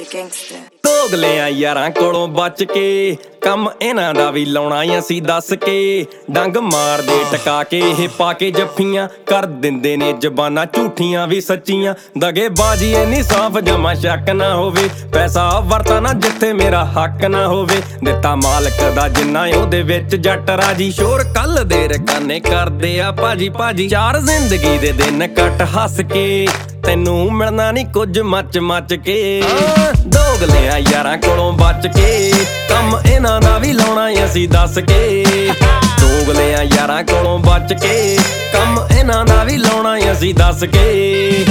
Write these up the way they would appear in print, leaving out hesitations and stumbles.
gangster ਦੋਗਲਿਆਂ ਯਾਰਾਂ ਕੋਲੋਂ ਬਚ ਕੇ ਕੰਮ ਇਹਨਾਂ ਦਾ ਵੀ ਲਾਉਣਾ ਅਸੀਂ ਦੱਸ ਕੇ ਡੰਗ ਮਾਰਦੇ ਟਕਾ ਕੇ ਇਹ ਪਾ ਕੇ ਜੱਫੀਆਂ ਕਰ ਦਿੰਦੇ ਨੇ ਜ਼ਬਾਨਾਂ ਝੂਠੀਆਂ ਵੀ ਸੱਚੀਆਂ ਦਗੇਬਾਜ਼ੀ ਇੰਨੀ ਸਾਫ਼ ਜਮਾ ਸ਼ੱਕ ਨਾ ਹੋਵੇ ਪੈਸਾ ਵਰਤਾ ਨਾ ਜਿੱਥੇ ਮੇਰਾ ਹੱਕ ਨਾ ਹੋਵੇ ਦਿੱਤਾ ਮਾਲਕ ਦਾ ਜਿੰਨਾ ਉਹਦੇ ਵਿੱਚ ਜੱਟ ਰਾਜੀ ਸ਼ੋਰ ਕੱਲ ਦੇ ਰਕਾਨੇ ਕਰਦੇ ਆ ਭਾਜੀ ਭਾਜੀ ਚਾਰ ਜ਼ਿੰਦਗੀ ਦੇ ਦਿਨ ਕੱਟ ਹੱਸ ਕੇ ਤੈਨੂੰ ਮਿਲਣਾ ਨੀ ਕੁਝ ਮੱਚ ਕੇ ਦੋਗਲਿਆਂ ਯਾਰਾਂ ਕੋਲੋਂ ਬਚ ਕੇ ਕੰਮ ਇਹਨਾਂ ਦਾ ਵੀ ਲਾਉਣਾ ਅਸੀਂ ਦੱਸ ਕੇ ਦੋਗਲਿਆਂ ਯਾਰਾਂ ਕੋਲੋਂ ਬਚ ਕੇ ਕੰਮ ਇਹਨਾਂ ਦਾ ਵੀ ਲਾਉਣਾ ਅਸੀਂ ਦੱਸ ਕੇ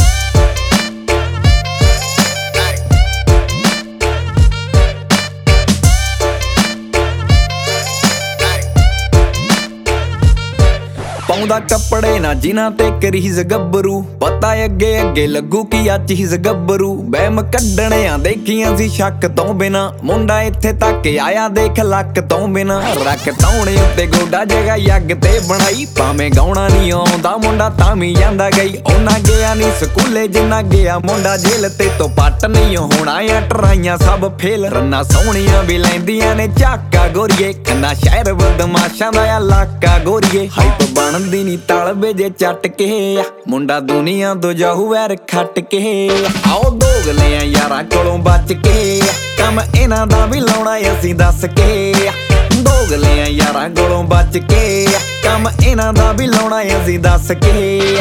ਪਾਉਂਦਾ ਕੱਪੜੇ ਨਾ ਜਿਨ੍ਹਾਂ ਤੇ ਕਰੀਜ਼ ਗੱਭਰੂ ਪਤਾ ਅੱਗੇ ਅੱਗੇ ਲੱਗੂ ਕਿ ਅੱਜ ਹੀਜ਼ ਗੱਭਰੂ ਬਹਿਮ ਕੱਢਣਿਆਂ ਦੇਖੀਆਂ ਸੀ ਸ਼ੱਕ ਤੋਂ ਬਿਨਾ ਮੁੰਡਾ ਇੱਥੇ ਤੱਕ ਆਇਆ ਦੇਖ ਲੱਕ ਤੋਂ ਬਿਨਾ ਰੱਖ ਤੌਣੇ ਉੱਤੇ ਗੋਡਾ ਜਗਾ ਯੱਗ ਤੇ ਬਣਾਈ ਭਾਵੇਂ ਗਾਉਣਾ ਨਹੀਂ ਆਉਂਦਾ ਮੁੰਡਾ ਤਾਂ ਵੀ ਜਾਂਦਾ ਗਈ ਉਹਨਾਂ ਗਿਆ ਨਹੀਂ ਸਕੂਲੇ ਜਿੰਨਾ ਗਿਆ ਮੁੰਡਾ ਜੇਲ੍ਹ ਤੇ ਤੋਂ ਪੱਟ ਨਹੀਂ ਹੋਣਾ ਆ ਟਰਾਈਆਂ ਸਭ ਫੇਲ ਰੰਨਾ ਸੋਹਣੀਆਂ ਵੀ ਲੈਂਦੀਆਂ ਨੇ ਝਾਕਾ ਗੋਰੀਏ ਕੰਨਾ ਸ਼ਹਿਰ ਬਦਮਾਸ਼ਾਂ ਦਾ ਇਲਾਕਾ ਗੋਰੀਏ ਹਾਈਪ ਬਣਦੀ ਨੀ ਤਲਬੇ ਜੇ ਚੱਟ ਕੇ ਮੁੰਡਾ ਦੁਨੀਆ ਤੋਂ ਜਾਹੂ ਵੈਰ ਖੱਟ ਕੇ ਆਓ ਦੋਗਲਿਆਂ ਯਾਰਾਂ ਕੋਲੋਂ ਬਚ ਕੇ ਕੰਮ ਇਹਨਾਂ ਦਾ ਵੀ ਲਾਉਣਾ ਅਸੀਂ ਦੱਸ ਕੇ ਦੋਗਲਿਆਂ ਯਾਰਾਂ ਕੋਲੋਂ ਬਚ ਕੇ ਕੰਮ ਇਹਨਾਂ ਦਾ ਵੀ ਲਾਉਣਾ ਅਸੀਂ ਦੱਸ ਕੇ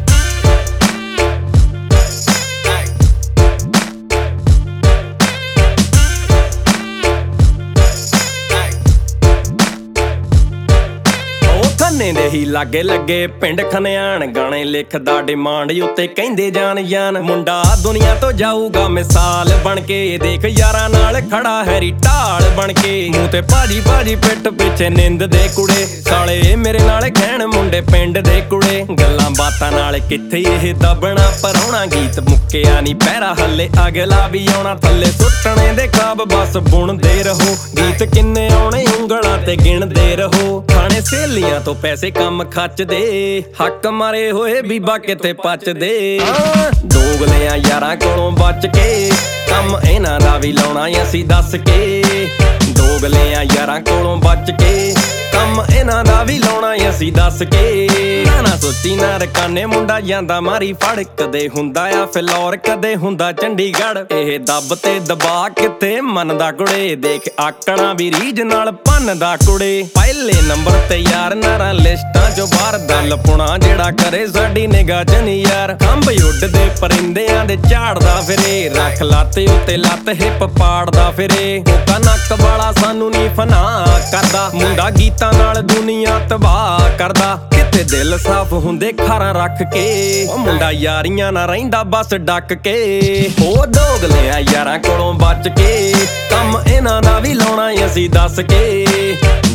ਦੇ ਹੀ ਲਾਗੇ ਲੱਗੇ ਪਿੰਡ ਖਨਿਆਣ ਗਾਣੇ ਲਿਖਦਾ ਡਿਮਾਂਡ ਉੱਤੇ ਕਹਿੰਦੇ ਜਾਨ ਮੁੰਡਾ ਦੁਨੀਆ ਤੋਂ ਜਾਊਗਾ ਮਿਸਾਲ ਬਣ ਕੇ ਦੇਖ ਯਾਰਾਂ ਨਾਲ ਖੜਾ ਹੈਰੀ ਢਾਲ ਬਣ ਕੇ ਮੂੰਹ ਤੇ ਭਾਜੀ ਪਿੱਠ ਪਿੱਛੇ ਨਿੰਦ ਦੇ ਕੁੜੇ ਸਾਲੇ ਮੇਰੇ ਨਾਲ ਖੈਣ ਮੁੰਡੇ ਪਿੰਡ ਦੇ ਕੁੜੇ ਗੱਲਾਂ ਬਾਤਾਂ ਨਾਲ ਕਿੱਥੇ ਇਹ ਦਬਣਾ ਪਰਾਉਣਾ ਗੀਤ ਮੁੱਕਿਆ ਨੀ ਪਹਿਰਾ ਹੱਲੇ ਅਗਲਾ ਵੀ ਆਉਣਾ ਥੱਲੇ ਸੁੱਟਣੇ ਦੇ ਖਾਬ ਬਸ ਬੁਣਦੇ ਰਹੋ ਗੀਤ ਕਿੰਨੇ ਆਉਣੇ ਉਂਗਲਾਂ ਤੇ ਗਿਣਦੇ ਰਹੋ ਖਾਣੇ ਸਹੇਲੀਆਂ ਤੋਂ ਪੈਸੇ ਕੰਮ ਖੱਚਦੇ ਹੱਕ ਮਾਰੇ ਹੋਏ ਬੀਬਾ ਕਿਤੇ ਪਚਦੇ ਦੋਗਲਿਆਂ ਯਾਰਾਂ ਕੋਲੋਂ ਬਚ ਕੇ ਕੰਮ ਇਹਨਾਂ ਦਾ ਵੀ ਲਾਉਣਾ ਅਸੀਂ ਦੱਸ ਕੇ ਦੋਗਲਿਆਂ ਯਾਰਾਂ ਕੋਲੋਂ ਬਚ ਕੇ ਕੰਮ ਇਹਨਾਂ ਦਾ ਵੀ ਲਾਉਣਾ ਅਸੀਂ ਦੱਸ ਕੇ ਨਾ ਸੋਚੀ ਨਾ ਰਕਾਨੇ ਮੁੰਡਾ ਜਾਂਦਾ ਮਾਰੀ ਫੜ ਕਦੇ ਹੁੰਦਾ ਆ ਫਿਲੌਰ ਕਦੇ ਹੁੰਦਾ ਚੰਡੀਗੜ੍ਹ ਇਹ ਦੱਬ ਤੇ ਦਬਾ ਕਿਤੇ ਮੰਨਦਾ ਕੁੜੇ ਦੇਖ ਆਕਣਾ ਵੀ ਰੀਝ ਨਾਲ ਭੰਨਦਾ ਕੁੜੇ ਪਹਿਲੇ ਨੰਬਰ ਤੇ ਯਾਰ ਨਾਰਾਂ ਲਿਸਟਾਂ ਚੋਂ ਬਾਹਰ ਦਲ ਪੁਣਾ ਜਿਹੜਾ ਕਰੇ ਸਾਡੀ ਨਿਗਾਹ ਚ ਨੀ ਯਾਰ ਖੰਭ ਉੱਡਦੇ ਪਰਿੰਦਿਆਂ ਦੇ ਝਾੜਦਾ ਫਿਰੇ ਰੱਖ ਲੱਤ ਉੱਤੇ ਲੱਤ ਹਿੱਪ ਪਾੜਦਾ ਫਿਰੇ ਕੋਕਾ ਨੱਕ ਵਾਲਾ ਸਾਨੂੰ ਨੀ ਫਨਾ ਕਰਦਾ ਮੁੰਡਾ ਗੀਤਾਂ ਨਾਲ ਦੁਨੀਆ ਤਬਾਹ ਕਰਦਾ ਕਿਤੇ ਦਿਲ ਸਾਫ਼ ਹੁੰਦੇ ਖਾਰਾਂ ਰੱਖ ਕੇ ਉਹ ਮੁੰਡਾ ਯਾਰੀਆਂ ਨਾ ਰਹਿੰਦਾ ਬਸ ਡੱਕ ਕੇ ਉਹ ਦੋਗਲਿਆਂ ਯਾਰਾਂ ਕੋਲੋਂ ਬਚ ਕੇ ਕੰਮ ਇਹਨਾਂ ਦਾ ਵੀ ਲਾਉਣਾ ਅਸੀਂ ਦੱਸ ਕੇ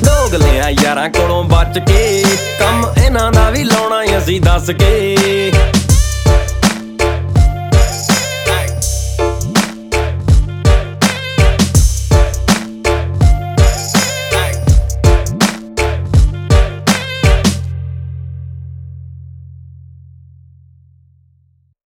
ਦੋਗਲਿਆਂ ਯਾਰਾਂ ਕੋਲੋਂ ਬਚ ਕੇ ਕੰਮ ਇਹਨਾਂ ਦਾ ਵੀ ਲਾਉਣਾ ਅਸੀਂ ਦੱਸ ਕੇ